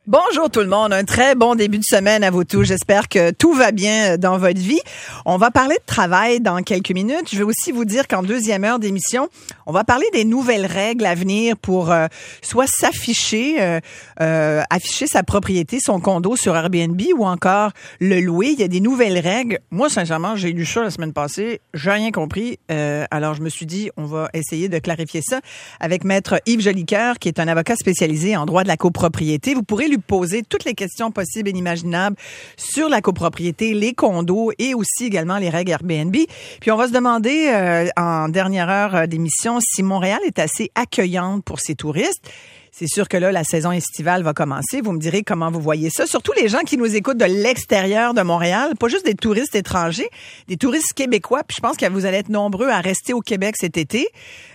Bonjour tout le monde, un très bon début de semaine à vous tous. J'espère que tout va bien dans votre vie. On va parler de travail dans quelques minutes. Je vais aussi vous dire qu'en deuxième heure d'émission, on va parler des nouvelles règles à venir pour soit s'afficher, afficher sa propriété, son condo sur Airbnb ou encore le louer. Il y a des nouvelles règles. Moi, sincèrement, j'ai lu ça la semaine passée. J'ai rien compris. Alors, je me suis dit, on va essayer de clarifier ça avec Maître Yves Jolicoeur, qui est un avocat spécialisé en droit de la copropriété. Vous pourrez lui poser toutes les questions possibles et inimaginables sur la copropriété, les condos et aussi également les règles Airbnb. Puis on va se demander en dernière heure d'émission si Montréal est assez accueillante pour ses touristes. C'est sûr que là, la saison estivale va commencer. Vous me direz comment vous voyez ça. Surtout les gens qui nous écoutent de l'extérieur de Montréal, pas juste des touristes étrangers, des touristes québécois. Puis je pense que vous allez être nombreux à rester au Québec cet été,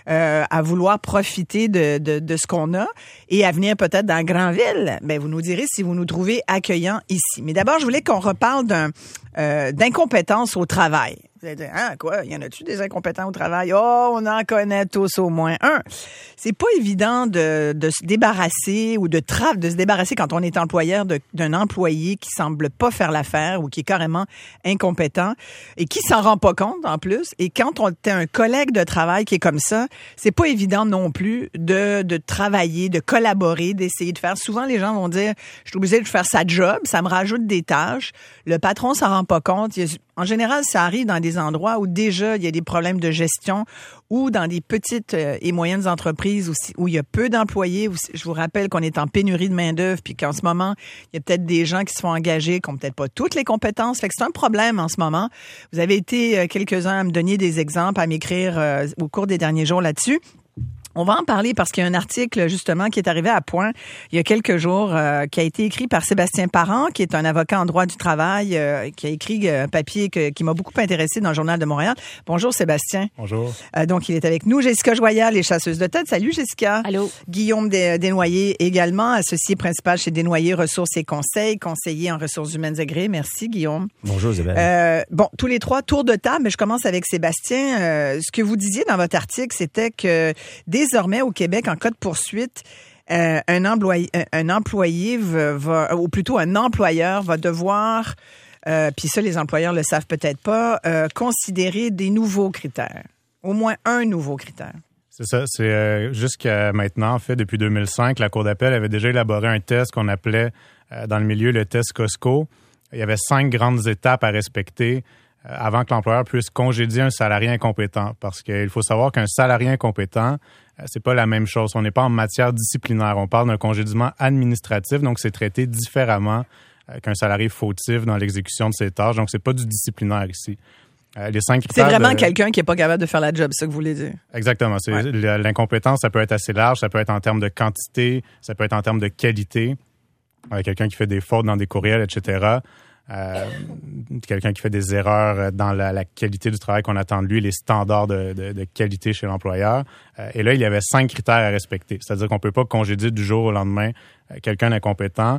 à vouloir profiter de ce qu'on a et à venir peut-être dans la grande ville. Ben, vous nous direz si vous nous trouvez accueillants ici. Mais d'abord, je voulais qu'on reparle d'incompétence au travail. Vous allez dire, quoi? Y en a-tu des incompétents au travail? Oh, on en connaît tous au moins un. C'est pas évident de se débarrasser ou de se débarrasser quand on est employeur d'un employé qui semble pas faire l'affaire ou qui est carrément incompétent et qui s'en rend pas compte en plus. Et quand on est un collègue de travail qui est comme ça, c'est pas évident non plus de travailler, de collaborer, d'essayer de faire. Souvent, les gens vont dire, je suis obligé de faire sa job, ça me rajoute des tâches. Le patron s'en rend pas compte. En général, ça arrive dans des endroits où déjà il y a des problèmes de gestion ou dans des petites et moyennes entreprises où il y a peu d'employés. Je vous rappelle qu'on est en pénurie de main-d'œuvre puis qu'en ce moment, il y a peut-être des gens qui se font engager qui n'ont peut-être pas toutes les compétences. Fait que c'est un problème en ce moment. Vous avez été quelques-uns à me donner des exemples, à m'écrire au cours des derniers jours là-dessus. On va en parler parce qu'il y a un article, justement, qui est arrivé à point il y a quelques jours, qui a été écrit par Sébastien Parent, qui est un avocat en droit du travail, qui a écrit un papier qui m'a beaucoup intéressé dans le Journal de Montréal. Bonjour, Sébastien. Bonjour. Donc, il est avec nous. Jessica Joyal, les chasseuses de tête. Salut, Jessica. Allô. Guillaume Desnoyers, également, associé principal chez Desnoyers Ressources et Conseils, conseiller en ressources humaines agréées. Merci, Guillaume. Bonjour, Isabelle. Tous les trois, tour de table, mais je commence avec Sébastien. Ce que vous disiez dans votre article, c'était que désormais, au Québec, en cas de poursuite, un employé ou plutôt un employeur va devoir, puis ça, les employeurs le savent peut-être pas, considérer des nouveaux critères. Au moins un nouveau critère. C'est ça. C'est jusqu'à maintenant, en fait, depuis 2005, la Cour d'appel avait déjà élaboré un test qu'on appelait, dans le milieu, le test Costco. Il y avait 5 grandes étapes à respecter avant que l'employeur puisse congédier un salarié incompétent. Parce qu'il faut savoir qu'un salarié incompétent, c'est pas la même chose. On n'est pas en matière disciplinaire. On parle d'un congédiement administratif, donc c'est traité différemment qu'un salarié fautif dans l'exécution de ses tâches. Donc, c'est pas du disciplinaire ici. Les 5 critères. C'est vraiment quelqu'un qui n'est pas capable de faire la job, c'est ça que vous voulez dire? Exactement. Ouais. L'incompétence, ça peut être assez large. Ça peut être en termes de quantité, ça peut être en termes de qualité. Quelqu'un qui fait des fautes dans des courriels, etc. Quelqu'un qui fait des erreurs dans la qualité du travail qu'on attend de lui, les standards de qualité chez l'employeur. Et là, il y avait 5 critères à respecter. C'est-à-dire qu'on peut pas congédier du jour au lendemain quelqu'un d'incompétent.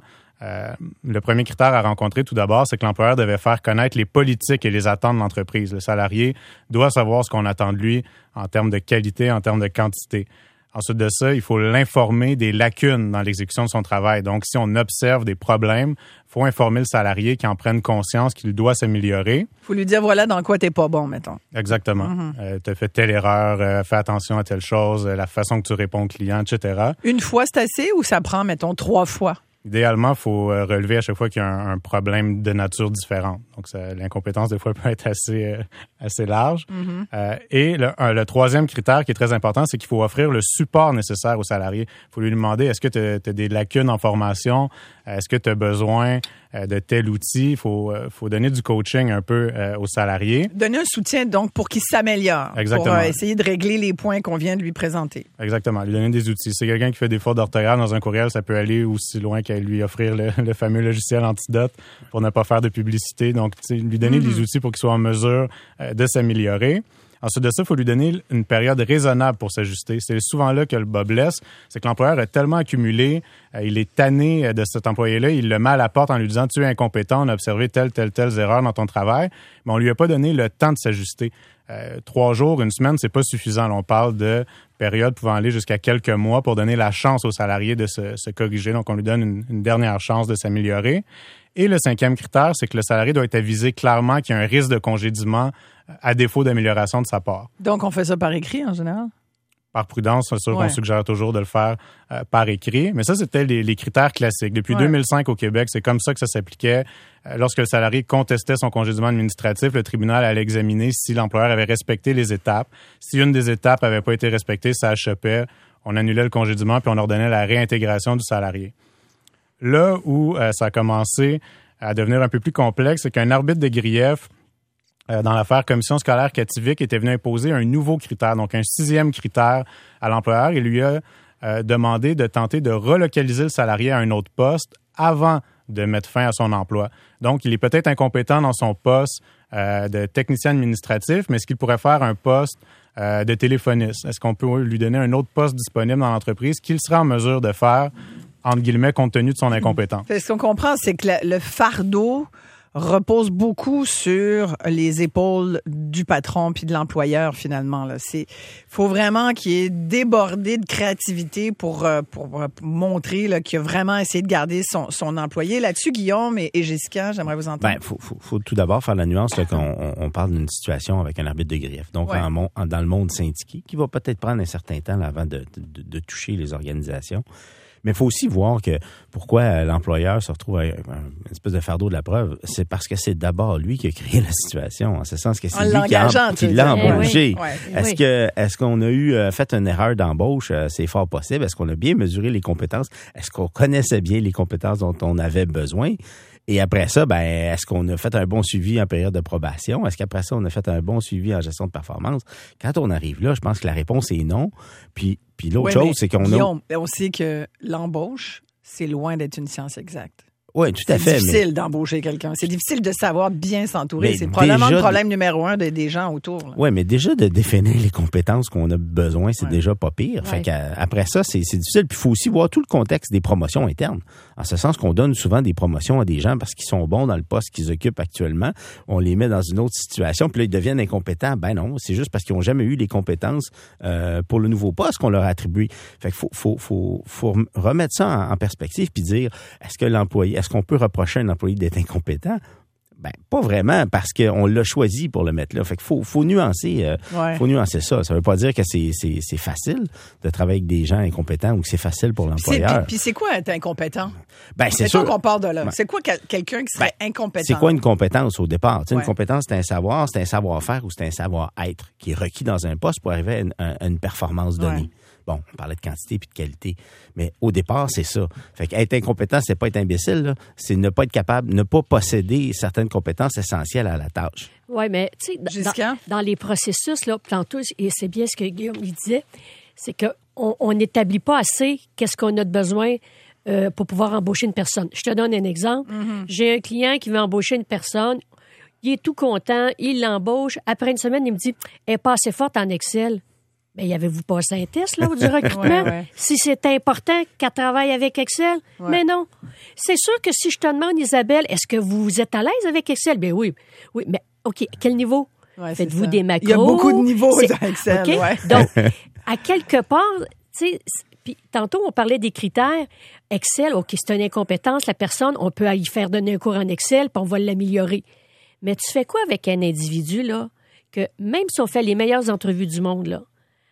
Le premier critère à rencontrer, tout d'abord, c'est que l'employeur devait faire connaître les politiques et les attentes de l'entreprise. Le salarié doit savoir ce qu'on attend de lui en termes de qualité, en termes de quantité. Ensuite de ça, il faut l'informer des lacunes dans l'exécution de son travail. Donc, si on observe des problèmes, il faut informer le salarié qu'il en prenne conscience, qu'il doit s'améliorer. Il faut lui dire, voilà dans quoi t'es pas bon, mettons. Exactement. T'as fait telle erreur, fais attention à telle chose, la façon que tu réponds au client, etc. Une fois, c'est assez ou ça prend, mettons, 3 fois? Idéalement, il faut relever à chaque fois qu'il y a un problème de nature différente. Donc, l'incompétence, des fois, peut être assez large. Et le troisième critère qui est très important, c'est qu'il faut offrir le support nécessaire au salarié. Il faut lui demander, est-ce que tu as des lacunes en formation? Est-ce que tu as besoin de tel outil? Il faut donner du coaching un peu aux salariés. Donner un soutien, donc, pour qu'il s'améliore. Exactement. Pour essayer de régler les points qu'on vient de lui présenter. Exactement. Lui donner des outils. Si c'est quelqu'un qui fait des fautes d'orthographe dans un courriel, ça peut aller aussi loin qu'à lui offrir le fameux logiciel antidote pour ne pas faire de publicité. Donc, lui donner des outils pour qu'il soit en mesure de s'améliorer. Ensuite de ça, il faut lui donner une période raisonnable pour s'ajuster. C'est souvent là que le bas blesse. C'est que l'employeur a tellement accumulé, il est tanné de cet employé-là, il le met à la porte en lui disant « Tu es incompétent, on a observé telle erreur dans ton travail », mais on lui a pas donné le temps de s'ajuster. 3 jours, une semaine, c'est pas suffisant. Là, on parle de périodes pouvant aller jusqu'à quelques mois pour donner la chance au salarié de se corriger. Donc, on lui donne une dernière chance de s'améliorer. Et le 5e critère, c'est que le salarié doit être avisé clairement qu'il y a un risque de congédiement à défaut d'amélioration de sa part. Donc, on fait ça par écrit en général? Par prudence, c'est sûr qu'on suggère toujours de le faire par écrit. Mais ça, c'était les critères classiques. Depuis 2005 au Québec, c'est comme ça que ça s'appliquait. Lorsque le salarié contestait son congédiement administratif, le tribunal allait examiner si l'employeur avait respecté les étapes. Si une des étapes n'avait pas été respectée, ça achoppait. On annulait le congédiement puis on ordonnait la réintégration du salarié. Là où ça a commencé à devenir un peu plus complexe, c'est qu'un arbitre de grief dans l'affaire Commission scolaire Cativic était venu imposer un nouveau critère, donc un 6e critère à l'employeur. Il lui a demandé de tenter de relocaliser le salarié à un autre poste avant de mettre fin à son emploi. Donc, il est peut-être incompétent dans son poste de technicien administratif, mais est-ce qu'il pourrait faire un poste de téléphoniste? Est-ce qu'on peut lui donner un autre poste disponible dans l'entreprise qu'il sera en mesure de faire, entre guillemets, compte tenu de son incompétence? Ce qu'on comprend, c'est que le fardeau repose beaucoup sur les épaules du patron puis de l'employeur, finalement. Il faut vraiment qu'il ait débordé de créativité pour montrer là, qu'il a vraiment essayé de garder son employé. Là-dessus, Guillaume et Jessica, j'aimerais vous entendre. Faut tout d'abord faire la nuance là, qu'on parle d'une situation avec un arbitre de grief. Donc, dans le monde syndiqué, qui va peut-être prendre un certain temps là, avant de toucher les organisations. Mais il faut aussi voir que pourquoi l'employeur se retrouve avec une espèce de fardeau de la preuve, c'est parce que c'est d'abord lui qui a créé la situation, en ce sens que c'est lui qui l'a embauché. Est-ce qu'on a fait une erreur d'embauche? C'est fort possible. Est-ce qu'on a bien mesuré les compétences? Est-ce qu'on connaissait bien les compétences dont on avait besoin? Et après ça, est-ce qu'on a fait un bon suivi en période de probation? Est-ce qu'après ça, on a fait un bon suivi en gestion de performance? Quand on arrive là, je pense que la réponse est non. Puis l'autre chose, c'est qu'on Guillaume, on sait que l'embauche, c'est loin d'être une science exacte. Oui, tout à fait. C'est difficile d'embaucher quelqu'un. C'est difficile de savoir bien s'entourer. C'est probablement le problème numéro 1 des gens autour. Oui, mais déjà de définir les compétences qu'on a besoin, c'est déjà pas pire. Ouais. Fait qu'après ça, c'est difficile. Puis il faut aussi voir tout le contexte des promotions internes. En ce sens qu'on donne souvent des promotions à des gens parce qu'ils sont bons dans le poste qu'ils occupent actuellement. On les met dans une autre situation, puis là, ils deviennent incompétents. Ben non, c'est juste parce qu'ils n'ont jamais eu les compétences pour le nouveau poste qu'on leur a attribué. Fait qu'il faut remettre ça en perspective puis dire, est-ce qu'on peut reprocher à un employé d'être incompétent? Ben, pas vraiment, parce qu'on l'a choisi pour le mettre là. Fait qu'il faut nuancer, faut nuancer ça. Ça veut pas dire que c'est facile de travailler avec des gens incompétents ou que c'est facile pour l'employeur. Puis c'est quoi être incompétent? Ben, c'est sûr. Qu'on part de là. C'est quoi quelqu'un qui serait incompétent? C'est quoi une compétence au départ? Une compétence, c'est un savoir, c'est un savoir-faire ou c'est un savoir-être qui est requis dans un poste pour arriver à une performance donnée. Bon, on parlait de quantité puis de qualité, mais au départ, c'est ça. Fait qu'être incompétent, c'est pas être imbécile, là. C'est ne pas être capable, ne pas posséder certaines compétences essentielles à la tâche. Oui, mais tu sais, dans les processus, là, tantôt, et c'est bien ce que Guillaume il disait, c'est qu'on n'établit pas assez qu'est-ce qu'on a de besoin pour pouvoir embaucher une personne. Je te donne un exemple. Mm-hmm. J'ai un client qui veut embaucher une personne. Il est tout content, il l'embauche. Après une semaine, il me dit « Elle est pas assez forte en Excel. » Mais y avez-vous passé un test là, du recrutement? Si c'est important qu'elle travaille avec Excel? Mais non. C'est sûr que si je te demande, Isabelle, est-ce que vous êtes à l'aise avec Excel? Bien oui. Oui, mais OK, à quel niveau? Faites-vous des macros? Il y a beaucoup de niveaux dans Excel. Okay? Donc, à quelque part, tu sais, puis tantôt, on parlait des critères. Excel, OK, c'est une incompétence. La personne, on peut y faire donner un cours en Excel, puis on va l'améliorer. Mais tu fais quoi avec un individu, là, que même si on fait les meilleures entrevues du monde, là,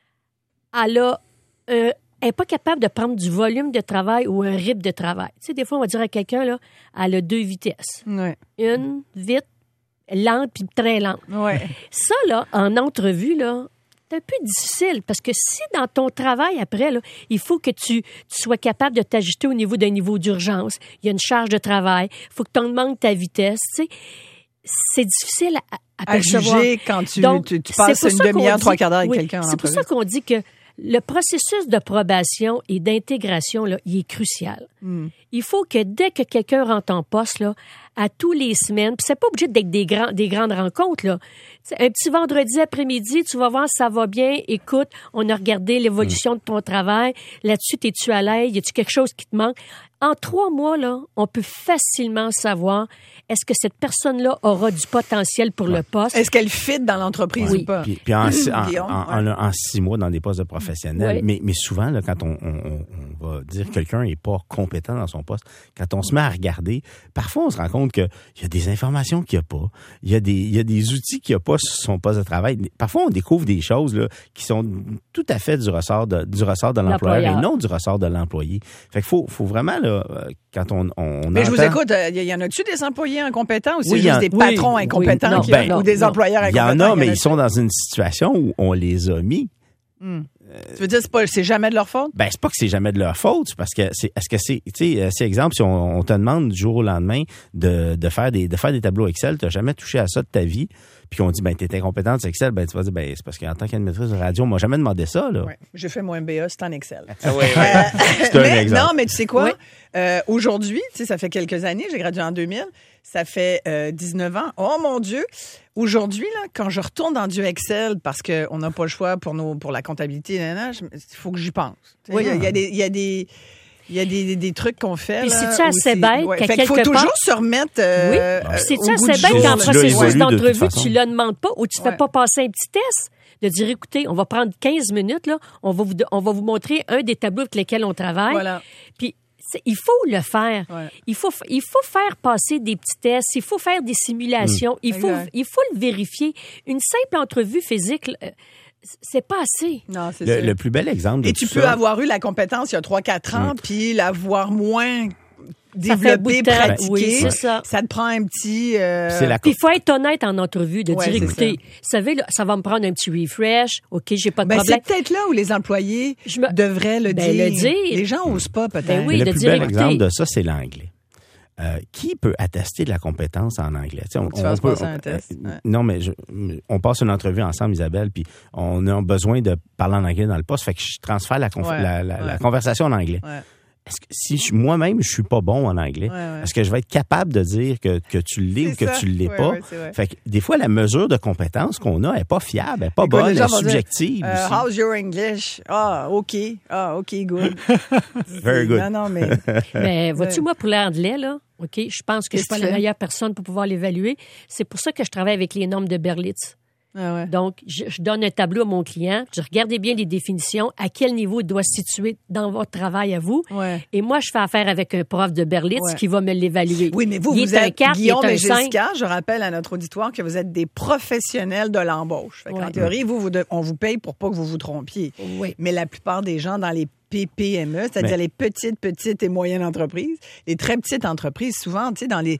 elle n'est pas capable de prendre du volume de travail ou un rythme de travail. Tu sais, des fois, on va dire à quelqu'un, là, elle a 2 vitesses. Ouais. Une, vite, lente, puis très lente. Ouais. Ça, là, en entrevue, là, c'est un peu difficile parce que si dans ton travail après, là, il faut que tu sois capable de t'ajuster au niveau d'un niveau d'urgence, il y a une charge de travail, il faut que tu augmentes ta vitesse, tu sais. C'est difficile à percevoir. Juger quand tu passes une demi-heure, 3 quarts d'heure avec quelqu'un en entrevue. C'est pour ça qu'on dit que le processus de probation et d'intégration, là, il est crucial. Il faut que dès que quelqu'un rentre en poste, là, à tous les semaines. Puis c'est pas obligé d'être des grandes rencontres, là. Un petit vendredi après-midi, tu vas voir si ça va bien. Écoute, on a regardé l'évolution de ton travail. Là-dessus, t'es-tu à l'aise? Y a-tu quelque chose qui te manque? En 3 mois, là, on peut facilement savoir est-ce que cette personne-là aura du potentiel pour le poste? Est-ce qu'elle fit dans l'entreprise ou pas? Puis en 6 mois, dans des postes de professionnels, mais souvent, là, quand on va dire que quelqu'un n'est pas compétent dans son poste, quand on se met à regarder, parfois, on se rend compte qu'il y a des informations qu'il n'y a pas. Il y a des outils qu'il n'y a pas sur son poste de travail. Parfois, on découvre des choses là, qui sont tout à fait du ressort de l'employeur et non du ressort de l'employé. Fait qu'il faut vraiment, là, quand on mais je vous écoute, il y en a-tu des employés incompétents ou c'est juste des patrons incompétents ou des employeurs incompétents? Il y en a, mais ils sont dans une situation où on les a mis. Tu veux dire c'est jamais de leur faute? Ben c'est pas que c'est jamais de leur faute, c'est parce que c'est exemple si on te demande du jour au lendemain de faire des tableaux Excel, tu n'as jamais touché à ça de ta vie, puis qu'on dit ben t'es incompétente sur Excel, ben tu vas dire ben c'est parce qu'en tant qu'animatrice de radio, on m'a jamais demandé ça là. Ouais, j'ai fait mon MBA, c'est en Excel. C'est un exemple. Non, mais tu sais quoi? Aujourd'hui, tu sais, ça fait quelques années, j'ai gradué en 2000, ça fait 19 ans. Oh mon Dieu! Aujourd'hui, là, quand je retourne dans du Excel, parce qu'on n'a pas le choix pour la comptabilité, il faut que j'y pense. Il y a des trucs qu'on fait. Puis là, c'est-tu assez bête qu'à quelque part... Il faut toujours se remettre c'est-tu assez bête qu'en processus d'entrevue, tu ne le demandes pas ou tu ne fais pas passer un petit test? De dire, écoutez, on va prendre 15 minutes, là, on va vous montrer un des tableaux avec lesquels on travaille. Voilà. Puis il faut le faire. Ouais. Il faut faire passer des petits tests. Il faut faire des simulations. Il faut le vérifier. Une simple entrevue physique, c'est pas assez. Non, c'est le plus bel exemple de et tu peux avoir eu la compétence il y a 3-4 ans, puis l'avoir moins développé, pratiqué. Oui, c'est ça. Ça te prend un petit... Puis il faut être honnête en entrevue, de dire, écoutez, vous savez, là, ça va me prendre un petit refresh. OK, j'ai pas de problème. C'est peut-être là où les employés devraient le dire. Les gens n'osent pas, peut-être. Ben oui, le plus bel exemple de ça, c'est l'anglais. Qui peut attester de la compétence en anglais? Tu vas passer un test. Non, mais on passe une entrevue ensemble, Isabelle, puis on a besoin de parler en anglais dans le poste, fait que je transfère la conversation en anglais. Ouais. Est-ce que si moi-même je suis pas bon en anglais, est-ce que je vais être capable de dire que tu l'es ou que tu l'es pas? Fait que des fois la mesure de compétence qu'on a est pas fiable, elle est pas bonne, elle est subjective. How's your English? OK, good. Very good. Non, mais mais vois-tu, moi pour l'anglais là, OK, je pense que je suis pas la meilleure personne pour pouvoir l'évaluer. C'est pour ça que je travaille avec les normes de Berlitz. Ah ouais. Donc, je donne un tableau à mon client. Je regardais bien les définitions, à quel niveau il doit se situer dans votre travail à vous. Ouais. Et moi, je fais affaire avec un prof de Berlitz qui va me l'évaluer. Oui, mais vous êtes 4, Guillaume et Jessica, je rappelle à notre auditoire que vous êtes des professionnels de l'embauche. En théorie, on vous paye pour pas que vous vous trompiez. Oui. Mais la plupart des gens dans les PME, c'est-à-dire les petites et moyennes entreprises, les très petites entreprises, souvent, tu sais, dans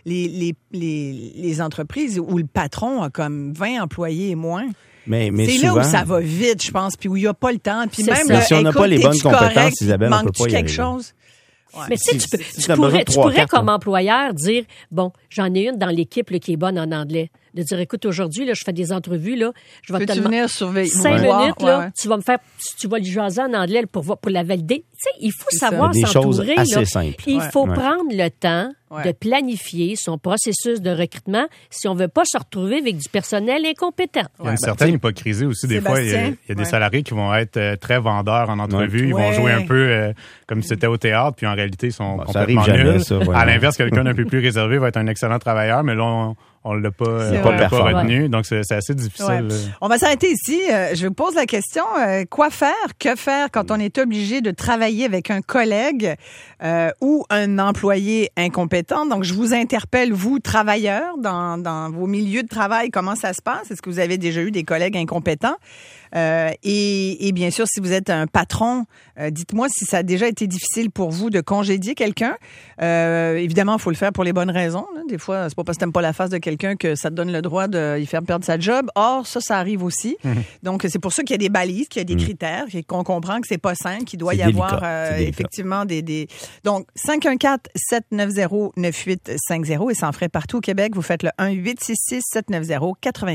les entreprises où le patron a comme 20 employés et moins. Mais c'est souvent, là où ça va vite, je pense, puis où il n'y a pas le temps. Puis même là, si on n'a pas les bonnes compétences, Isabelle, on peut pas y arriver. Quelque chose? Ouais. Mais tu pourrais comme employeur dire, bon, j'en ai une dans l'équipe là, qui est bonne en anglais. De dire, écoute, aujourd'hui, là, je fais des entrevues, là, je vais te venir surveiller 5 minutes, là, tu vas me faire, tu vas le jaser en anglais pour la valider. Tu sais, il faut savoir s'entourer. Des choses assez simples. Il faut prendre le temps de planifier son processus de recrutement si on veut pas se retrouver avec du personnel incompétent. Il y a une certaine hypocrisie aussi. Des fois, il y a des salariés qui vont être très vendeurs en entrevue. Ils vont jouer un peu comme si c'était au théâtre, puis en réalité, ils sont complètement nuls. À l'inverse, quelqu'un d'un peu plus réservé va être un excellent travailleur, mais là, on l'a pas retenu, donc c'est assez difficile. Ouais. On va s'arrêter ici. Je vous pose la question, quoi faire, que faire quand on est obligé de travailler avec un collègue ou un employé incompétent? Donc, je vous interpelle, vous, travailleurs, dans vos milieux de travail, comment ça se passe? Est-ce que vous avez déjà eu des collègues incompétents? Et bien sûr, si vous êtes un patron, dites-moi si ça a déjà été difficile pour vous de congédier quelqu'un. Évidemment, il faut le faire pour les bonnes raisons. Là. Des fois, c'est pas parce que t'aimes pas la face de quelqu'un que ça te donne le droit de y faire perdre sa job. Or, ça arrive aussi. Donc, c'est pour ça qu'il y a des balises, qu'il y a des critères, et qu'on comprend que c'est pas simple, qu'il doit y avoir effectivement des... Donc, 514-790-9850 et ça en ferait partout au Québec. Vous faites le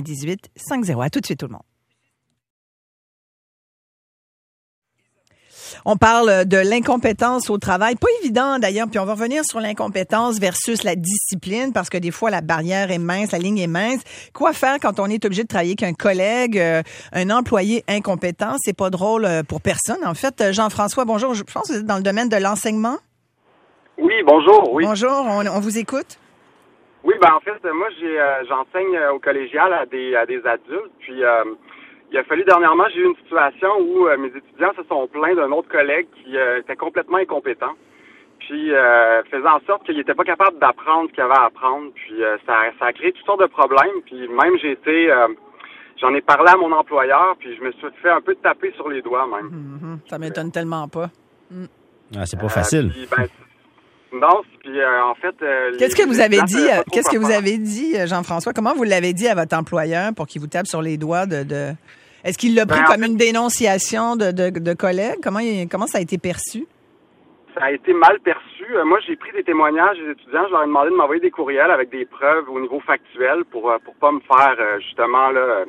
1-866-790-9850. À tout de suite, tout le monde. On parle de l'incompétence au travail. Pas évident d'ailleurs, puis on va revenir sur l'incompétence versus la discipline parce que des fois la barrière est mince, la ligne est mince. Quoi faire quand on est obligé de travailler avec un collègue, un employé incompétent? C'est pas drôle pour personne. En fait, Jean-François, bonjour. Je pense que vous êtes dans le domaine de l'enseignement. Oui, bonjour. Oui. Bonjour, on vous écoute. Oui, en fait, moi j'enseigne au collégial à des adultes, puis il a fallu dernièrement, j'ai eu une situation où mes étudiants se sont plaints d'un autre collègue qui était complètement incompétent, puis faisait en sorte qu'il n'était pas capable d'apprendre ce qu'il avait à apprendre, puis ça a créé toutes sortes de problèmes, puis même j'en ai parlé à mon employeur, puis je me suis fait un peu taper sur les doigts même. Ça m'étonne tellement pas. Ah, c'est pas facile. Non, puis en fait... Qu'est-ce que vous avez dit? Qu'est-ce que vous avez dit, Jean-François? Comment vous l'avez dit à votre employeur pour qu'il vous tape sur les doigts de... Est-ce qu'il l'a pris comme une dénonciation de collègues? Comment ça a été perçu? Ça a été mal perçu. Moi, j'ai pris des témoignages des étudiants. Je leur ai demandé de m'envoyer des courriels avec des preuves au niveau factuel pour pas me faire, justement, là...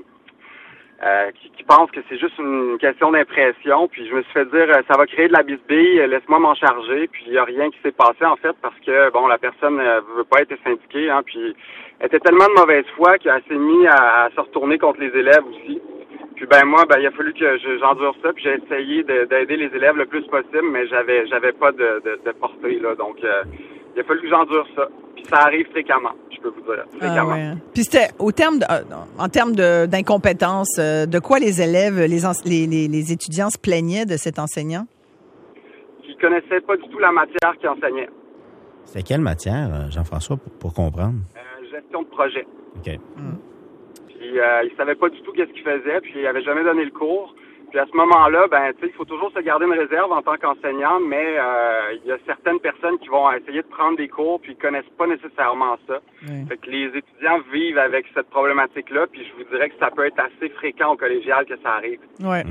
qui pense que c'est juste une question d'impression, puis je me suis fait dire ça va créer de la bisbille, laisse-moi m'en charger, puis il n'y a rien qui s'est passé en fait parce que la personne veut pas être syndiquée, puis elle était tellement de mauvaise foi qu'elle s'est mise à se retourner contre les élèves aussi. Puis moi, il a fallu que j'endure ça, puis j'ai essayé d'aider les élèves le plus possible, mais j'avais pas de portée là, donc il a fallu que j'endure ça. Puis ça arrive fréquemment, je peux vous dire. Fréquemment. Ouais. Puis c'était en termes d'incompétence, de quoi les élèves, les étudiants se plaignaient de cet enseignant? Qui connaissaient pas du tout la matière qu'il enseignait. C'était quelle matière, Jean-François, pour comprendre? Gestion de projet. OK. Puis il savait pas du tout qu'est-ce qu'il faisait, puis il avait jamais donné le cours. Puis à ce moment-là, il faut toujours se garder une réserve en tant qu'enseignant, mais il y a certaines personnes qui vont essayer de prendre des cours puis ils connaissent pas nécessairement ça. Oui. Fait que les étudiants vivent avec cette problématique-là, puis je vous dirais que ça peut être assez fréquent au collégial que ça arrive. Oui,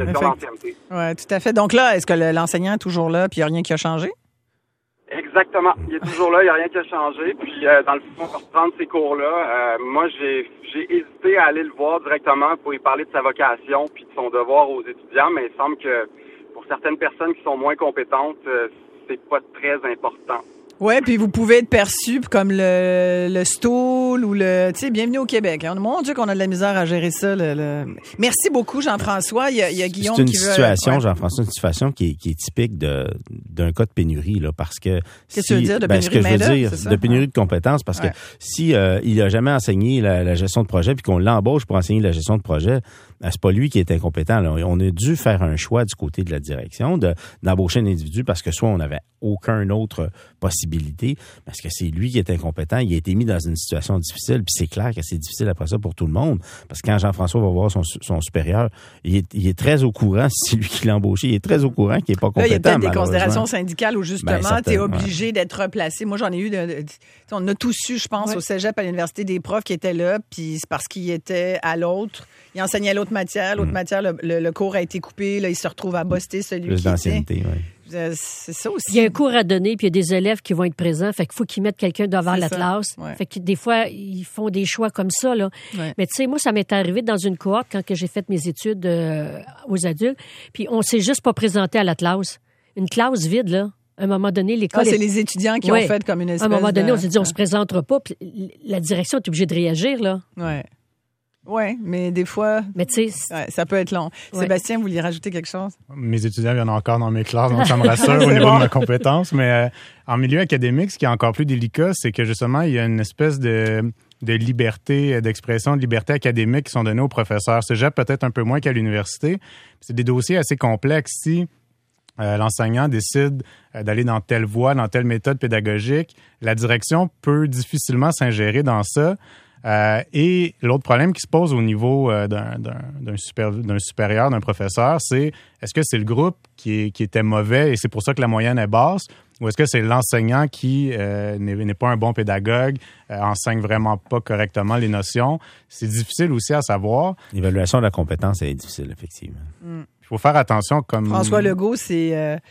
tout à fait. Donc là, est-ce que l'enseignant est toujours là puis il n'y a rien qui a changé? Exactement. Il est toujours là, il n'y a rien qui a changé. Puis, dans le fond, pour reprendre ces cours-là, moi, j'ai hésité à aller le voir directement pour lui parler de sa vocation puis de son devoir aux étudiants, mais il semble que pour certaines personnes qui sont moins compétentes, c'est pas très important. Ouais, puis vous pouvez être perçu comme le stool ou bienvenue au Québec. Hein. Mon Dieu qu'on a de la misère à gérer ça. Merci beaucoup, Jean-François. Il y a Guillaume qui veut... C'est une situation, Jean-François, une situation qui est typique d'un cas de pénurie, là, parce que... Qu'est-ce que tu veux dire de pénurie de main-d'œuvre? De pénurie de compétences, parce que si il a jamais enseigné la gestion de projet puis qu'on l'embauche pour enseigner la gestion de projet, c'est pas lui qui est incompétent. Là. On a dû faire un choix du côté de la direction d'embaucher un individu parce que soit on n'avait aucune autre possibilité, parce que c'est lui qui est incompétent, il a été mis dans une situation difficile, puis c'est clair que c'est difficile après ça pour tout le monde, parce que quand Jean-François va voir son supérieur, il est très au courant, c'est lui qui l'a embauché, il est très au courant qu'il n'est pas compétent. Là, il y a peut-être des considérations syndicales où justement, tu es obligé d'être replacé. Moi, j'en ai eu, on a tous eu, je pense, au cégep, à l'université, des profs qui étaient là, puis c'est parce qu'ils étaient à l'autre. Il enseignait l'autre matière, le cours a été coupé, là, il se retrouve à bosser celui plus qui d'ancienneté, était. Oui. C'est ça aussi. Il y a un cours à donner, puis il y a des élèves qui vont être présents, fait qu'il faut qu'ils mettent quelqu'un devant la classe. Ouais. Fait que des fois, ils font des choix comme ça, là. Ouais. Mais tu sais, moi, ça m'est arrivé dans une cohorte quand j'ai fait mes études aux adultes, puis on s'est juste pas présenté à la classe. Une classe vide, là. À un moment donné, l'école... c'est les étudiants qui ont fait comme une espèce de... À un moment donné, on s'est dit, on se présentera pas, puis la direction est obligée de réagir, là. Ouais. Oui, mais des fois, ça peut être long. Ouais. Sébastien, vous vouliez rajouter quelque chose? Mes étudiants viennent encore dans mes classes, donc ça me rassure au niveau de ma compétence. Mais en milieu académique, ce qui est encore plus délicat, c'est que justement, il y a une espèce de liberté d'expression, de liberté académique qui sont données aux professeurs. C'est peut-être un peu moins qu'à l'université. C'est des dossiers assez complexes. Si l'enseignant décide d'aller dans telle voie, dans telle méthode pédagogique, la direction peut difficilement s'ingérer dans ça. Et l'autre problème qui se pose au niveau d'un supérieur, d'un professeur, c'est est-ce que c'est le groupe qui était mauvais et c'est pour ça que la moyenne est basse, ou est-ce que c'est l'enseignant qui n'est pas un bon pédagogue, enseigne vraiment pas correctement les notions? C'est difficile aussi à savoir. L'évaluation de la compétence est difficile, effectivement. Il faut faire attention comme... François Legault, c'est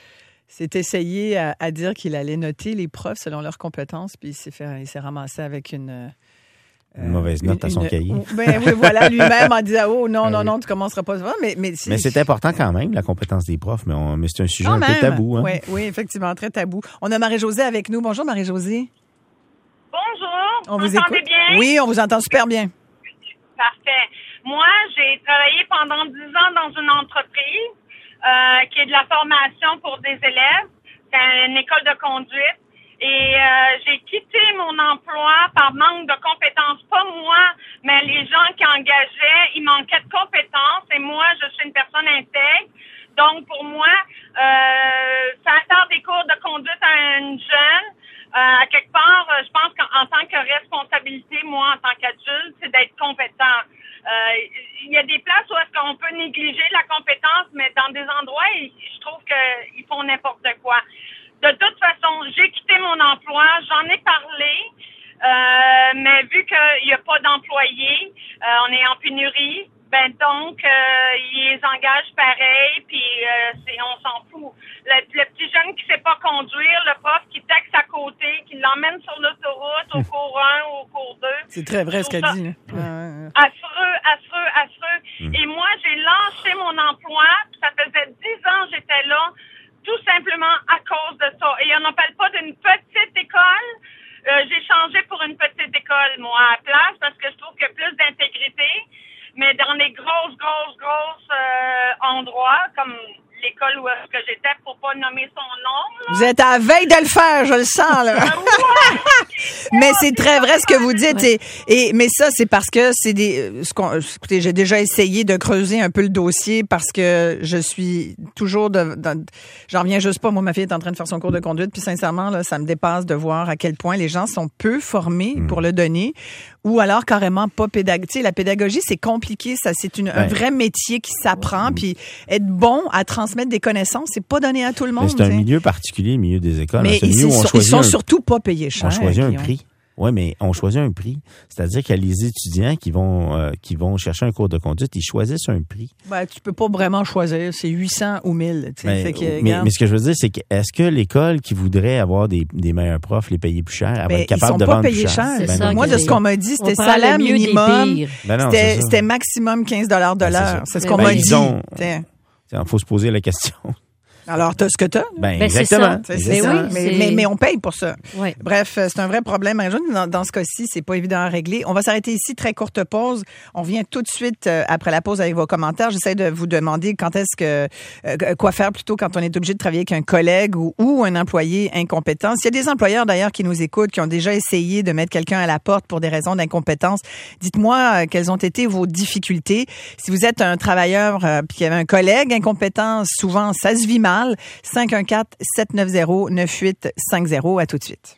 essayé à dire qu'il allait noter les profs selon leurs compétences, puis il s'est ramassé avec une une mauvaise note à son cahier. Ben oui, voilà, lui-même en disant, oh non, non, tu commenceras pas ça. Mais c'est important quand même, la compétence des profs, mais c'est un sujet un peu tabou. Hein? Oui, effectivement, très tabou. On a Marie-Josée avec nous. Bonjour, Marie-Josée. Bonjour. On vous écoute bien? Oui, on vous entend super bien. Parfait. Moi, j'ai travaillé pendant 10 ans dans une entreprise qui est de la formation pour des élèves. C'est une école de conduite. Et j'ai quitté mon emploi par manque de compétences. Pas moi, mais les gens qui engageaient, ils manquaient de compétences. Et moi, je suis une personne intègre. Donc, pour moi, faire des cours de conduite à une jeune, à quelque part, je pense qu'en tant que responsabilité, moi, en tant qu'adulte, c'est d'être compétent. Il y a des places où est-ce qu'on peut négliger la compétence, mais dans des endroits, je trouve qu'ils font n'importe quoi. De toute façon, j'ai quitté mon emploi, j'en ai parlé, mais vu qu'il n'y a pas d'employés, on est en pénurie, donc ils les engagent pareil, puis on s'en fout. Le petit jeune qui sait pas conduire, le prof qui texte à côté, qui l'emmène sur l'autoroute au cours 1 ou au cours 2. C'est très vrai ce qu'elle dit. Affreux. Et moi, j'ai lâché mon emploi, ça faisait 10 ans que j'étais là, tout simplement à cause de ça. Et on n'appelle pas d'une petite école. J'ai changé pour une petite école, moi, à la place, parce que je trouve qu'il y a plus d'intégrité. Mais dans les grosses endroits, comme l'école où j'étais, pour pas nommer son nom. Là. Vous êtes à la veille de le faire, je le sens, là. Mais c'est très vrai ce que vous dites. Mais ça, c'est parce que c'est écoutez, j'ai déjà essayé de creuser un peu le dossier parce que je suis toujours j'en reviens juste pas. Moi, ma fille est en train de faire son cours de conduite, puis sincèrement, là, ça me dépasse de voir à quel point les gens sont peu formés pour le donner ou alors carrément pas pédagogique. Tu sais, la pédagogie, c'est compliqué. Ça, c'est un vrai métier qui s'apprend. Puis être bon à transmettre des connaissances, c'est pas donné à tout le monde. C'est un milieu particulier, le milieu des écoles. Mais ils sont surtout pas payés cher. On choisit un prix. Oui, mais on choisit un prix. C'est-à-dire qu'il y a les étudiants qui vont chercher un cours de conduite, ils choisissent un prix. Ben, tu peux pas vraiment choisir. C'est 800 ou 1000. Mais ce que je veux dire, c'est que est-ce que l'école qui voudrait avoir des meilleurs profs, les payer plus cher, elle va être capable de vendre plus cher? Ils sont pas payés cher. Moi, de ce qu'on m'a dit, c'était salaire minimum. C'était maximum 15 $ de l'heure. C'est ce qu'on m'a dit. Il faut se poser la question. Alors, t'as ce que t'as? Exactement. Mais on paye pour ça. Oui. Bref, c'est un vrai problème. Dans ce cas-ci, c'est pas évident à régler. On va s'arrêter ici, très courte pause. On revient tout de suite après la pause avec vos commentaires. J'essaie de vous demander quoi faire plutôt quand on est obligé de travailler avec un collègue ou un employé incompétent. S'il y a des employeurs d'ailleurs qui nous écoutent, qui ont déjà essayé de mettre quelqu'un à la porte pour des raisons d'incompétence, dites-moi quelles ont été vos difficultés. Si vous êtes un travailleur puis qu'il y avait un collègue incompétent, souvent ça se vit mal. 514-790-9850. À tout de suite.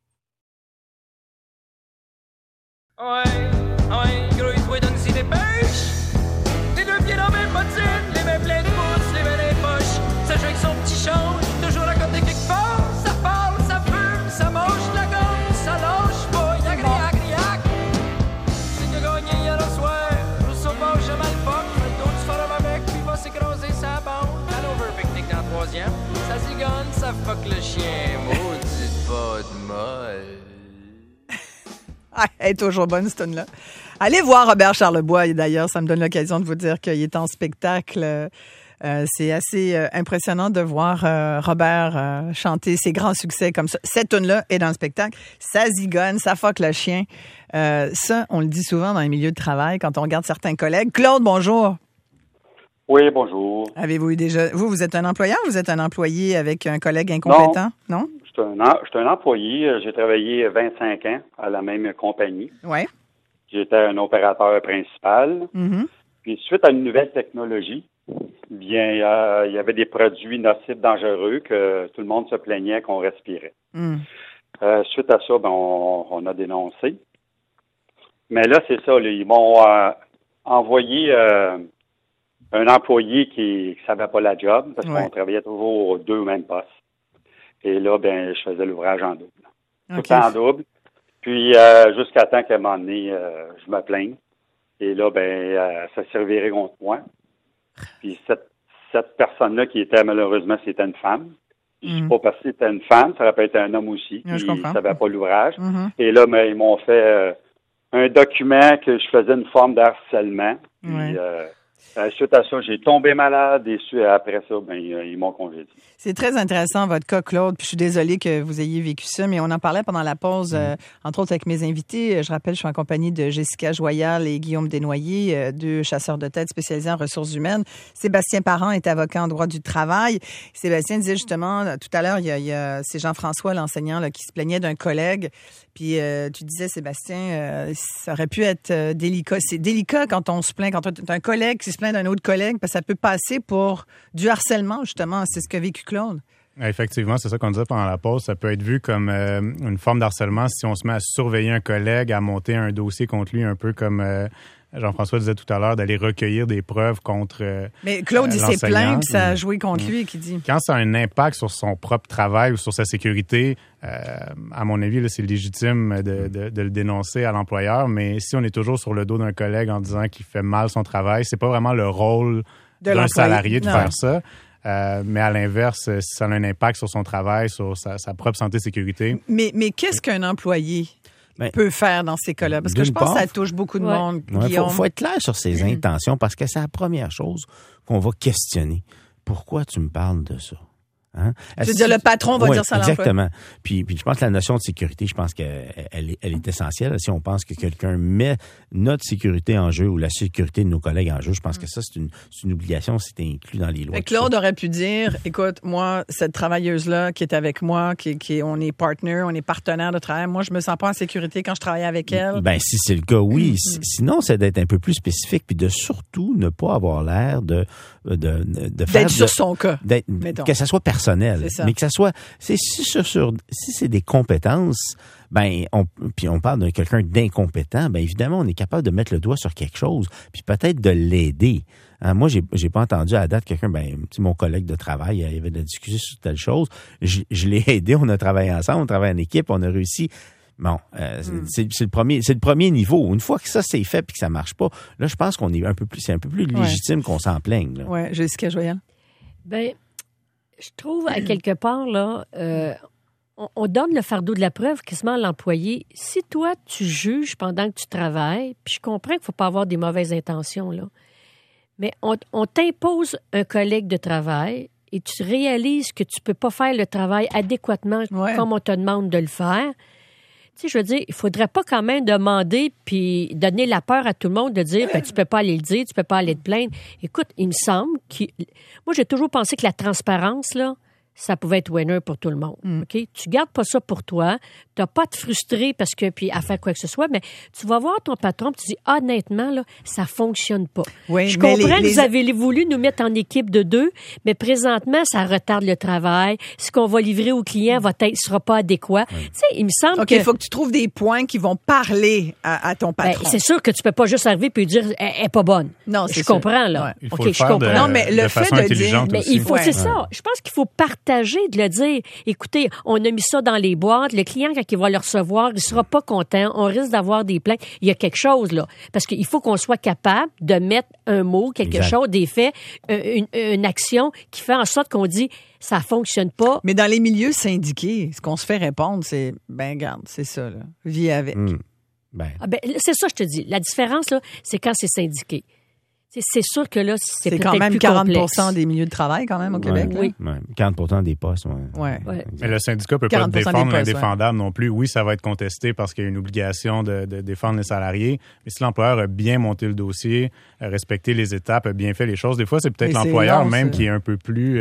Ouais, gros, donne-y des pêches. Les deux pieds dans les mêmes bottines, les mêmes pleins de pouces, les mêmes les poches. Ça joue avec son petit change, toujours à côté quelque part. Ça parle, ça fume, ça mange la gomme, ça lâche pas, yagriac. C'est que gagné hier au soir, je sais pas, j'ai mal fuck. Le dos du forum avec, puis va s'écraser sa bande. Ça zigonne, ça fuck le chien, maudite bonne molle. Elle est toujours bonne, cette tune-là. Allez voir Robert Charlebois, d'ailleurs, ça me donne l'occasion de vous dire qu'il est en spectacle. C'est assez impressionnant de voir Robert chanter ses grands succès comme ça. Cette tune-là est dans le spectacle. Ça zigonne, ça fuck le chien. Ça, on le dit souvent dans les milieux de travail quand on regarde certains collègues. Claude, bonjour. Oui, bonjour. Avez-vous eu déjà... Vous êtes un employeur ou vous êtes un employé avec un collègue incompétent? Non? Je suis un employé. J'ai travaillé 25 ans à la même compagnie. Oui. J'étais un opérateur principal. Mm-hmm. Puis, suite à une nouvelle technologie, bien, il y avait des produits nocifs dangereux que tout le monde se plaignait qu'on respirait. Mm. Suite à ça, on a dénoncé. Mais là, c'est ça. Là, ils m'ont envoyé... un employé qui savait pas la job, parce qu'on travaillait toujours aux deux mêmes postes. Et là, je faisais l'ouvrage en double. Tout le temps en double. Puis, jusqu'à temps qu'à un moment donné, je me plaigne. Et là, ça servirait contre moi. Puis, cette personne-là qui était, malheureusement, c'était une femme. Je ne sais pas parce que c'était une femme, ça aurait pu être un homme aussi, qui ne savait pas l'ouvrage. Et là, ils m'ont fait un document que je faisais une forme d'harcèlement. Puis, suite à ça, j'ai tombé malade et après ça, ils m'ont congédié. C'est très intéressant, votre cas, Claude. Puis je suis désolée que vous ayez vécu ça, mais on en parlait pendant la pause, entre autres avec mes invités. Je rappelle, je suis en compagnie de Jessica Joyal et Guillaume Desnoyers, deux chasseurs de tête spécialisés en ressources humaines. Sébastien Parent est avocat en droit du travail. Sébastien disait justement, tout à l'heure, c'est Jean-François, l'enseignant, là, qui se plaignait d'un collègue. Puis tu disais, Sébastien, ça aurait pu être délicat. C'est délicat quand on se plaint, quand tu as un collègue qui se plaint d'un autre collègue, parce que ça peut passer pour du harcèlement, justement. C'est ce qu'a vécu Claude. Effectivement, c'est ça qu'on disait pendant la pause. Ça peut être vu comme une forme d'harcèlement si on se met à surveiller un collègue, à monter un dossier contre lui, un peu comme Jean-François disait tout à l'heure, d'aller recueillir des preuves contre Mais Claude, il s'est plaint, puis ça a joué contre lui, qui dit. Quand ça a un impact sur son propre travail ou sur sa sécurité, à mon avis, là, c'est légitime de le dénoncer à l'employeur, mais si on est toujours sur le dos d'un collègue en disant qu'il fait mal son travail, c'est pas vraiment le rôle d'un salarié de faire ça. Mais à l'inverse, si ça a un impact sur son travail, sur sa propre santé et sécurité. Mais qu'est-ce qu'un employé peut faire dans ces cas-là? Parce que je pense que ça touche beaucoup de monde. Il faut être clair sur ses intentions parce que c'est la première chose qu'on va questionner. Pourquoi tu me parles de ça? Hein? Tu veux dire, le patron va dire ça à l'employé. Exactement. Puis je pense que la notion de sécurité, je pense qu'elle est essentielle. Si on pense que quelqu'un met notre sécurité en jeu ou la sécurité de nos collègues en jeu, je pense que ça, c'est une obligation, c'est inclus dans les lois. Claude aurait pu dire, écoute, moi, cette travailleuse-là qui est avec moi, on est partner, on est partenaire de travail, moi, je me sens pas en sécurité quand je travaille avec elle. Ben, si c'est le cas, oui. Sinon, c'est d'être un peu plus spécifique puis de surtout ne pas avoir l'air de faire... D'être sur son cas. Que ça soit personnel. Mais que ça soit, si c'est des compétences, puis on parle de quelqu'un d'incompétent, évidemment, on est capable de mettre le doigt sur quelque chose, puis peut-être de l'aider. Hein, moi, j'ai pas entendu à la date quelqu'un, mon collègue de travail, il y avait de la discussion sur telle chose, je l'ai aidé, on a travaillé ensemble, on travaille en équipe, on a réussi. Bon, c'est le premier niveau. Une fois que ça c'est fait puis que ça marche pas, là, je pense qu'on est c'est un peu plus légitime qu'on s'en plaigne. Oui, Jessica Joyal. Je trouve, à quelque part, là, on donne le fardeau de la preuve quasiment à l'employé. Si toi, tu juges pendant que tu travailles, puis je comprends qu'il ne faut pas avoir des mauvaises intentions, là, mais on t'impose un collègue de travail et tu réalises que tu ne peux pas faire le travail adéquatement comme on te demande de le faire. Tu sais, je veux dire, il faudrait pas quand même demander puis donner la peur à tout le monde de dire tu peux pas aller le dire, tu peux pas aller te plaindre. Écoute, il me semble moi j'ai toujours pensé que la transparence là, ça pouvait être winner pour tout le monde. OK? Tu gardes pas ça pour toi. Tu n'as pas à te frustrer parce que, puis à faire quoi que ce soit, mais tu vas voir ton patron et tu dis, honnêtement, là, ça fonctionne pas. Oui, je comprends que vous avez voulu nous mettre en équipe de 2, mais présentement, ça retarde le travail. Ce qu'on va livrer au client sera pas adéquat. Tu sais, il me semble il faut que tu trouves des points qui vont parler à ton patron. C'est sûr que tu peux pas juste arriver et dire, elle est pas bonne. Non, c'est je comprends, là. Ouais. Il faut le faire non, mais le fait de dire, mais il faut, c'est ça. Je pense qu'il faut partager, de le dire. Écoutez, on a mis ça dans les boîtes. Le client, quand il va le recevoir, il sera pas content. On risque d'avoir des plaintes. Il y a quelque chose, là. Parce qu'il faut qu'on soit capable de mettre un mot, quelque chose, des faits, une action qui fait en sorte qu'on dit, ça fonctionne pas. Mais dans les milieux syndiqués, ce qu'on se fait répondre, c'est, garde, c'est ça, là. Vis avec. C'est ça, je te dis. La différence, là, c'est quand c'est syndiqué. C'est sûr que là, c'est peut-être quand même plus 40% des milieux de travail, quand même, au Québec. Oui. 40% des postes, Ouais. Mais le syndicat peut pas défendre l'indéfendable non plus. Oui, ça va être contesté parce qu'il y a une obligation de défendre les salariés. Mais si l'employeur a bien monté le dossier, a respecté les étapes, a bien fait les choses, des fois, c'est peut-être l'employeur même qui est un peu plus...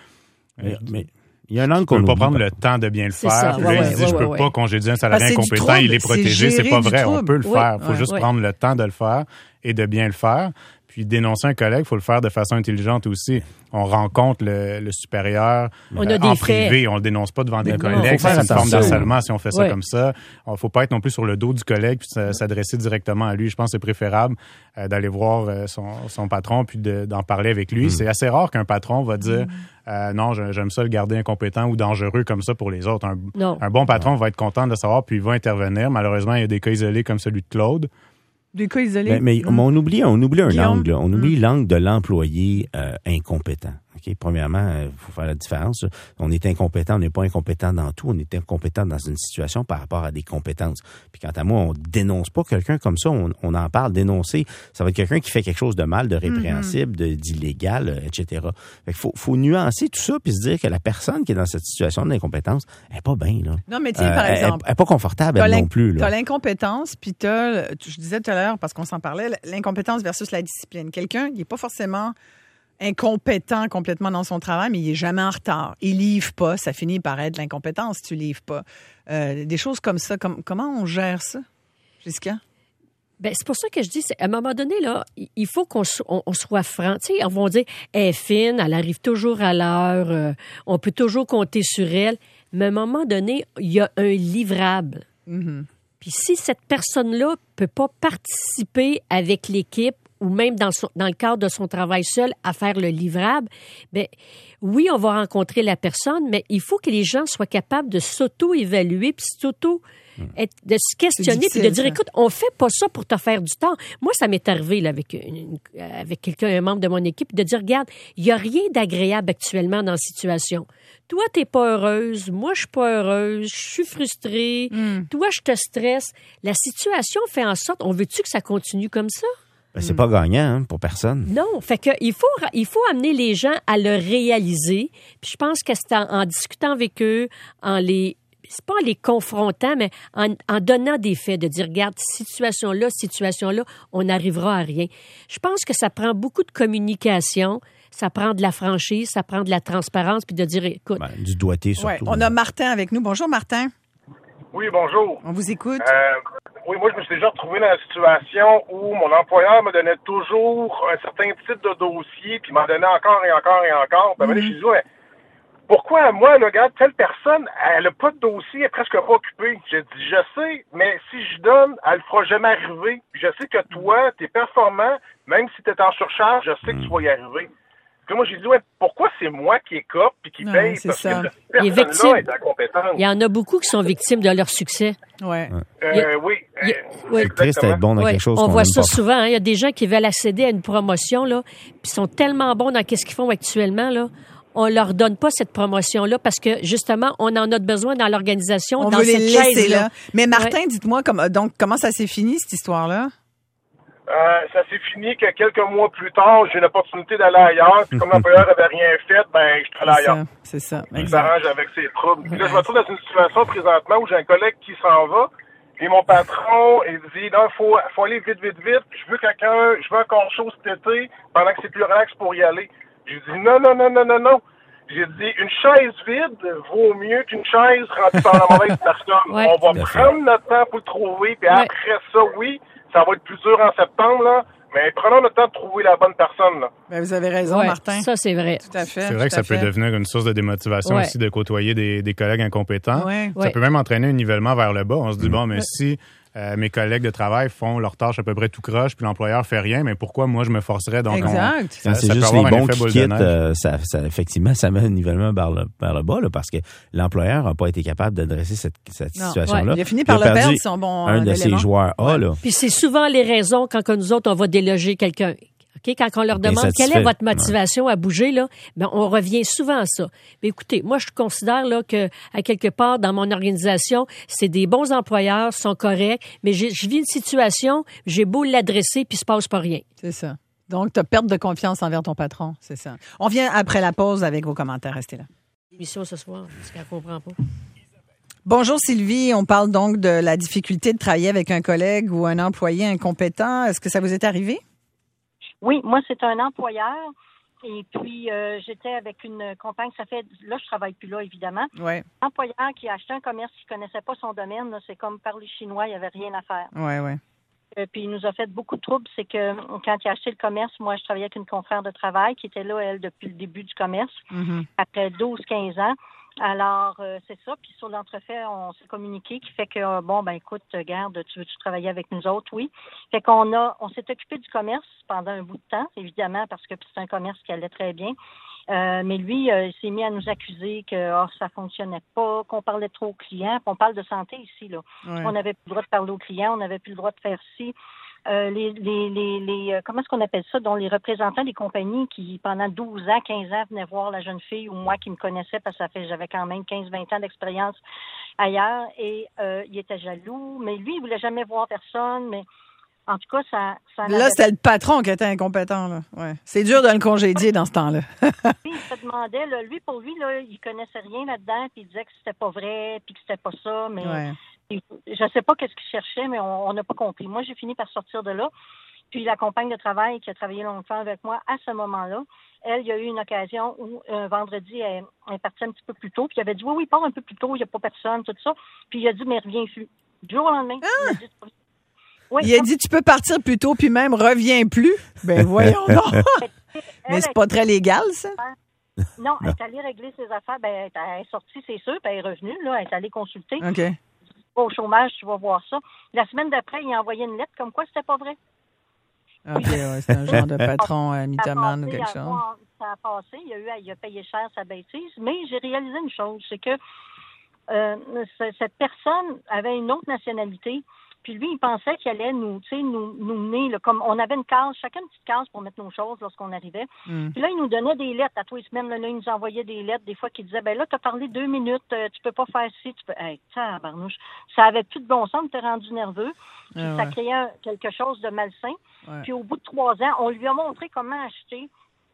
mais il y a un angle qu'on ne peut pas prendre le temps de bien le faire. Puis là, il se dit, je peux pas congédier un salarié incompétent, il est protégé. C'est pas vrai. On peut le faire. Il faut juste prendre le temps de le faire et de bien le faire. Puis dénoncer un collègue, il faut le faire de façon intelligente aussi. On rencontre le supérieur en privé. On le dénonce pas devant des collègues. C'est une forme d'harcèlement si on fait ça comme ça. Il faut pas être non plus sur le dos du collègue puis s'adresser directement à lui. Je pense que c'est préférable d'aller voir son patron puis d'en parler avec lui. C'est assez rare qu'un patron va dire non, j'aime ça le garder incompétent ou dangereux comme ça pour les autres. Un bon patron va être content de le savoir puis il va intervenir. Malheureusement, il y a des cas isolés comme celui de Claude. Des cas isolés. Mais on oublie un angle. On oublie l'angle de l'employé incompétent. OK, premièrement, il faut faire la différence. On est incompétent, on n'est pas incompétent dans tout, on est incompétent dans une situation par rapport à des compétences. Puis quant à moi, on dénonce pas quelqu'un comme ça, on en parle, dénoncer. Ça va être quelqu'un qui fait quelque chose de mal, de répréhensible, d'illégal, etc. Fait qu'il faut nuancer tout ça puis se dire que la personne qui est dans cette situation d'incompétence, elle est pas bien, là. Non, mais tiens, par exemple. Elle est pas confortable, elle non plus, là. T'as l'incompétence, puis je disais tout à l'heure, parce qu'on s'en parlait, l'incompétence versus la discipline. Quelqu'un, il est pas forcément incompétent complètement dans son travail, mais il est jamais en retard. Il livre pas, ça finit par être l'incompétence si tu livres pas. Des choses comme ça, comment on gère ça, Jessica? Ben, c'est pour ça que je dis, à un moment donné, là, il faut qu'on soit franc. Tu sais, on va dire, elle est fine, elle arrive toujours à l'heure, on peut toujours compter sur elle. Mais à un moment donné, il y a un livrable. Mm-hmm. Puis si cette personne-là peut pas participer avec l'équipe ou même dans le cadre de son travail seul à faire le livrable, bien, oui, on va rencontrer la personne, mais il faut que les gens soient capables de s'auto-évaluer puis de se questionner puis de dire, écoute, on fait pas ça pour te faire du temps. Moi, ça m'est arrivé là, avec quelqu'un, un membre de mon équipe, de dire, regarde, il y a rien d'agréable actuellement dans la situation. Toi, t'es pas heureuse, moi, je suis pas heureuse, je suis frustrée, toi, je te stresse. La situation fait en sorte, on veut-tu que ça continue comme ça? Ben, c'est pas gagnant pour personne. Non, fait que il faut amener les gens à le réaliser. Puis je pense que c'est en discutant avec eux, c'est pas en les confrontant, mais en donnant des faits, de dire, regarde, situation-là, on n'arrivera à rien. Je pense que ça prend beaucoup de communication, ça prend de la franchise, ça prend de la transparence, puis de dire, écoute... Ben, du doigté surtout. Ouais, on a Martin avec nous. Bonjour, Martin. Oui, bonjour. On vous écoute. Oui, moi, je me suis déjà retrouvé dans la situation où mon employeur me donnait toujours un certain type de dossier, puis m'en donnait encore et encore et encore. Ben, je me suis dit, ouais, pourquoi moi, là, regarde, telle personne, elle n'a pas de dossier, elle est presque pas occupée. J'ai dit, je sais, mais si je donne, elle le fera jamais arriver. Puis je sais que toi, t'es performant, même si t'es en surcharge, je sais que tu vas y arriver. Puis moi, j'ai dit, ouais, pourquoi c'est moi qui écope puis qui paye? C'est parce ça. que cette personne-là est incompétente. Il y en a beaucoup qui sont victimes de leur succès. Ouais. Oui. C'est triste d'être bon dans quelque chose on qu'on voit aime ça pas. souvent. Hein. Il y a des gens qui veulent accéder à une promotion, là, puis sont tellement bons dans ce qu'ils font actuellement, là. On leur donne pas cette promotion-là parce que, justement, on en a besoin dans l'organisation, On dans veut cette les laisser chaise-là. là. Mais Martin, dites-moi, comment ça s'est fini, cette histoire-là? Ça s'est fini que quelques mois plus tard, j'ai l'opportunité d'aller ailleurs. Puis comme l'employeur avait rien fait, ben je suis allé ailleurs. C'est ça. Il s'arrange avec ses troubles. Puis là, je me trouve dans une situation présentement où j'ai un collègue qui s'en va. Puis mon patron, il dit, non, faut aller vite. Je veux encore chose cet été pendant que c'est plus relax pour y aller. J'ai dit, non. J'ai dit, une chaise vide vaut mieux qu'une chaise remplie par la mauvaise personne. Ouais. On va prendre notre temps pour le trouver. Puis après ça, oui, ça va être plus dur en septembre, là. Mais prenons le temps de trouver la bonne personne, là. Ben, vous avez raison, Martin. Ça, c'est vrai. Tout à fait. C'est vrai que ça peut devenir une source de démotivation aussi de côtoyer des collègues incompétents. Ouais. Ça peut même entraîner un nivellement vers le bas. On se dit, bon, mais si mes collègues de travail font leurs tâches à peu près tout croche, puis l'employeur fait rien, mais pourquoi moi je me forcerais? Donc, exact. Quand c'est juste les bons qui quittent, ça, effectivement, ça met un nivellement vers le bas, là, parce que l'employeur n'a pas été capable d'adresser cette situation-là. Il a fini par le perdre, son bon un de ses joueurs A, là. Puis c'est souvent les raisons quand nous autres, on va déloger quelqu'un. OK? Quand on leur demande quelle est votre motivation à bouger, là, ben, on revient souvent à ça. Mais écoutez, moi, je considère, là, que, à quelque part, dans mon organisation, c'est des bons employeurs, sont corrects, mais je vis une situation, j'ai beau l'adresser, puis il se passe pas rien. C'est ça. Donc, tu as perte de confiance envers ton patron, c'est ça. On vient après la pause avec vos commentaires. Restez là. L'émission ce soir, parce qu'elle comprend pas. Bonjour Sylvie, on parle donc de la difficulté de travailler avec un collègue ou un employé incompétent. Est-ce que ça vous est arrivé? Oui, moi, c'est un employeur. Et puis, j'étais avec une compagne. Là, je travaille plus là, évidemment. Ouais. Un employeur qui a acheté un commerce qui connaissait pas son domaine. Là, c'est comme parler chinois, il y avait rien à faire. Ouais. Puis, il nous a fait beaucoup de troubles. C'est que quand il a acheté le commerce, moi, je travaillais avec une confrère de travail qui était là, elle, depuis le début du commerce, après 12-15 ans. Alors, c'est ça. Puis sur l'entrefait, on s'est communiqué qui fait que, bon, ben écoute, regarde, tu veux-tu travailler avec nous autres? Oui. Fait on s'est occupé du commerce pendant un bout de temps, évidemment, parce que c'est un commerce qui allait très bien. Mais lui, il s'est mis à nous accuser que ça fonctionnait pas, qu'on parlait trop aux clients. On parle de santé ici, là. Ouais. On n'avait plus le droit de parler aux clients, on n'avait plus le droit de faire ci. comment est-ce qu'on appelle ça, dont les représentants des compagnies qui, pendant 12 ans, 15 ans, venaient voir la jeune fille ou moi qui me connaissais parce que j'avais quand même 15-20 ans d'expérience ailleurs et il était jaloux, mais lui, il voulait jamais voir personne, mais en tout cas, ça là, c'était le patron qui était incompétent, là. Ouais. C'est dur de le congédier dans ce temps-là. Il se demandait, là, pour lui, là, il connaissait rien là-dedans, puis il disait que c'était pas vrai, puis que c'était pas ça, mais je sais pas qu'est-ce qu'il cherchait, mais on n'a pas compris. Moi, j'ai fini par sortir de là. Puis la compagne de travail qui a travaillé longtemps avec moi à ce moment-là, elle, il y a eu une occasion où un vendredi, elle est partie un petit peu plus tôt, puis il avait dit oui, pars un peu plus tôt, il n'y a pas personne, tout ça. Puis il a dit, mais reviens plus. Du jour au lendemain, il a dit, tu peux partir plus tôt, puis même reviens plus. Ben voyons donc. Mais c'est pas très légal, ça? Non, elle est allée régler ses affaires. Ben, elle est sortie, c'est sûr, puis elle est revenue. Là, elle est allée consulter. OK. Au chômage, tu vas voir ça. La semaine d'après, il a envoyé une lettre comme quoi c'était pas vrai. OK, c'est un genre de patron mythomane ou quelque chose. Ça a passé. Il a payé cher sa bêtise. Mais j'ai réalisé une chose, c'est que cette personne avait une autre nationalité. Puis lui, il pensait qu'il allait nous mener, là, comme on avait une case, chacun une petite case pour mettre nos choses lorsqu'on arrivait. Puis là, il nous donnait des lettres à tous les semaines. Là, il nous envoyait des lettres, des fois, qui disaient, ben là, t'as parlé 2 minutes, tu peux pas faire ci, tu peux... Hey, tabarnouche. Ça avait plus de bon sens, t'es rendu nerveux. Puis ça créait quelque chose de malsain. Ouais. Puis au bout de 3 ans, on lui a montré comment acheter,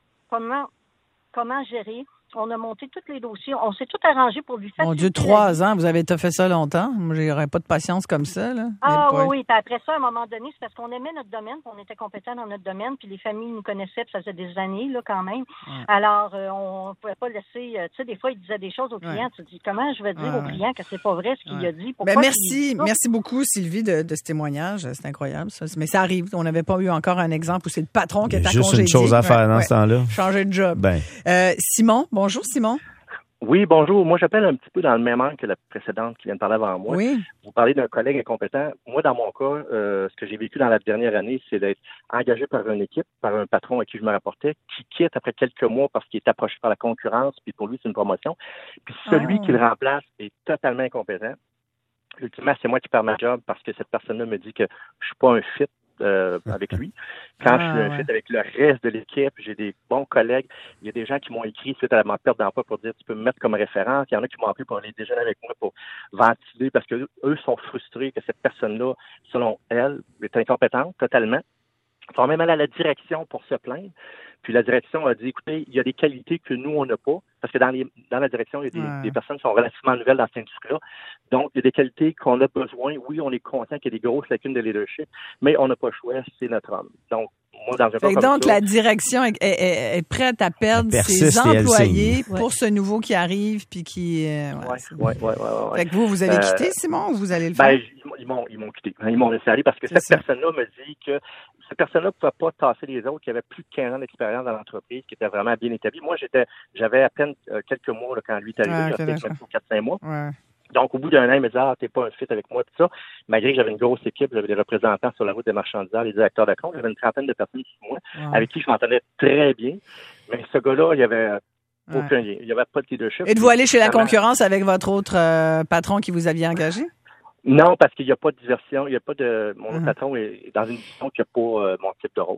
comment gérer. On a monté tous les dossiers. On s'est tout arrangé pour lui faire. Mon Dieu, 3 ans, vous avez fait ça longtemps. Moi, j'aurais pas de patience comme ça, là. Ah oui. Puis après ça, à un moment donné, c'est parce qu'on aimait notre domaine, on était compétents dans notre domaine, puis les familles nous connaissaient, puis ça faisait des années, là, quand même. Ouais. Alors, on pouvait pas laisser... tu sais, des fois, il disait des choses aux clients. Tu te dis, comment je vais dire aux clients que c'est pas vrai ce qu'il a dit? Pourquoi merci beaucoup, Sylvie, de ce témoignage. C'est incroyable, ça. Mais ça arrive. On n'avait pas eu encore un exemple où c'est le patron qui est à congédier. Juste une chose à faire dans ce temps-là. Changer de job. Simon, bonjour, Simon. Oui, bonjour. Moi, j'appelle un petit peu dans le même angle que la précédente qui vient de parler avant moi. Oui. Vous parlez d'un collègue incompétent. Moi, dans mon cas, ce que j'ai vécu dans la dernière année, c'est d'être engagé par une équipe, par un patron à qui je me rapportais, qui quitte après quelques mois parce qu'il est approché par la concurrence, puis pour lui, c'est une promotion. Puis celui qui le remplace est totalement incompétent. Ultimement, c'est moi qui perds ma job parce que cette personne-là me dit que je suis pas un fit avec lui. Quand je suis un fit avec le reste de l'équipe, j'ai des bons collègues. Il y a des gens qui m'ont écrit suite à ma perte d'emploi pour dire tu peux me mettre comme référence. Il y en a qui m'ont appelé pour aller déjeuner avec moi pour ventiler parce que eux sont frustrés que cette personne-là, selon elle, est incompétente totalement. Ils sont même allés à la direction pour se plaindre. Puis la direction a dit, écoutez, il y a des qualités que nous, on n'a pas. Parce que dans la direction, il y a des personnes qui sont relativement nouvelles dans cette industrie-là. Donc, il y a des qualités qu'on a besoin. Oui, on est conscient qu'il y a des grosses lacunes de leadership, mais on n'a pas le choix, c'est notre homme. Donc, moi, dans un cas comme donc, ça, la direction est prête à perdre ses employés pour ce nouveau qui arrive puis qui... Oui. Fait que vous avez quitté, Simon, ou vous allez le faire? Ils m'ont quitté. Ils m'ont laissé aller parce que cette personne-là me dit que cette personne-là ne pouvait pas tasser les autres qui avaient plus de 15 ans d'expérience dans l'entreprise, qui était vraiment bien établie. Moi, j'avais à peine quelques mois là, quand lui est arrivé, j'avais peut-être 4-5 mois. Ouais. Donc, au bout d'un an, il me disait, t'es pas un fit avec moi, tout ça. Malgré que j'avais une grosse équipe, j'avais des représentants sur la route des marchandises, les directeurs de compte, j'avais une trentaine de personnes sur moi, avec qui je m'entendais très bien. Mais ce gars-là, il y avait aucun lien. Il n'y avait pas de leadership. Êtes-vous allé chez la concurrence avec votre autre patron qui vous aviez engagé? Non, parce qu'il n'y a pas de diversion. Il n'y a pas de. Mon patron est dans une division qui n'a pas mon type de rôle.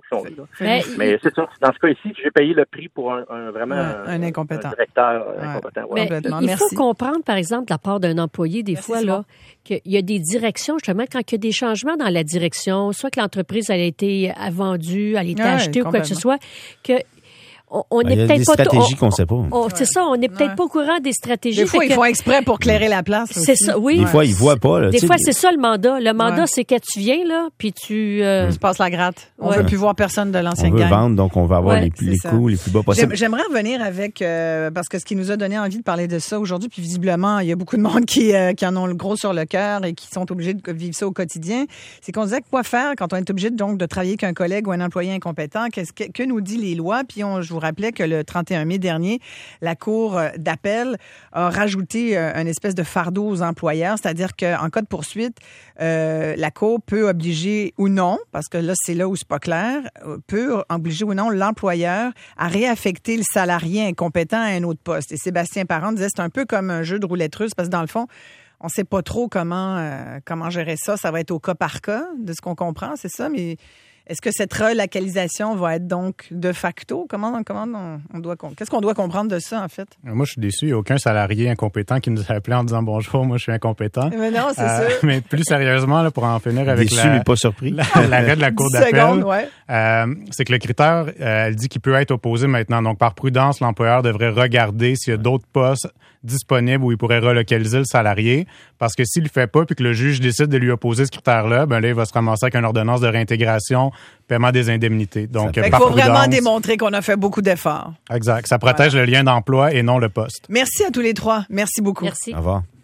Mais c'est ça. Dans ce cas ici, j'ai payé le prix pour un incompétent. Un directeur incompétent. Mais il faut comprendre, par exemple, de la part d'un employé, des fois, là, qu'il y a des directions, justement, quand il y a des changements dans la direction, soit que l'entreprise a été vendue, elle a été achetée ou quoi que ce soit, que on n'est peut-être pas stratégies qu'on sait pas. C'est ça, on n'est peut-être pas au courant des stratégies. Des fois, ils font exprès pour clairer la place. C'est ça, oui. Des fois, ils voient pas. Là, des fois, c'est ça le mandat. Le mandat, c'est que tu viens là, puis tu passes la gratte. On veut plus voir personne de l'ancienne gang. On veut vendre, donc on va avoir les coups les plus bas possibles. J'aimerais revenir avec parce que ce qui nous a donné envie de parler de ça aujourd'hui, puis visiblement, il y a beaucoup de monde qui en ont le gros sur le cœur et qui sont obligés de vivre ça au quotidien. C'est qu'on disait quoi faire quand on est obligé donc de travailler avec un collègue ou un employé incompétent. Que nous dit les lois? Puis je vous rappelais que le 31 mai dernier, la Cour d'appel a rajouté une espèce de fardeau aux employeurs, c'est-à-dire qu'en cas de poursuite, la Cour peut obliger ou non, parce que là, c'est là où c'est pas clair, peut obliger ou non l'employeur à réaffecter le salarié incompétent à un autre poste. Et Sébastien Parent disait c'est un peu comme un jeu de roulette russe, parce que dans le fond, on sait pas trop comment gérer ça. Ça va être au cas par cas, de ce qu'on comprend, c'est ça. Mais est-ce que cette relocalisation va être donc de facto? Qu'est-ce qu'on doit comprendre de ça, en fait? Moi, je suis déçu. Il n'y a aucun salarié incompétent qui nous a appelé en disant bonjour, moi, je suis incompétent. Mais non, c'est ça. Mais plus sérieusement, là, pour en finir avec déçu, mais pas surpris. l'arrêt de la Cour d'appel, ouais. c'est que le critère, elle dit qu'il peut être opposé maintenant. Donc, par prudence, l'employeur devrait regarder s'il y a d'autres postes disponibles où il pourrait relocaliser le salarié. Parce que s'il le fait pas puis que le juge décide de lui opposer ce critère-là, ben là, il va se ramasser avec une ordonnance de réintégration, paiement des indemnités. Donc, il faut vraiment démontrer qu'on a fait beaucoup d'efforts. Exact. Ça protège le lien d'emploi et non le poste. Merci à tous les trois. Merci beaucoup. Merci. Au revoir.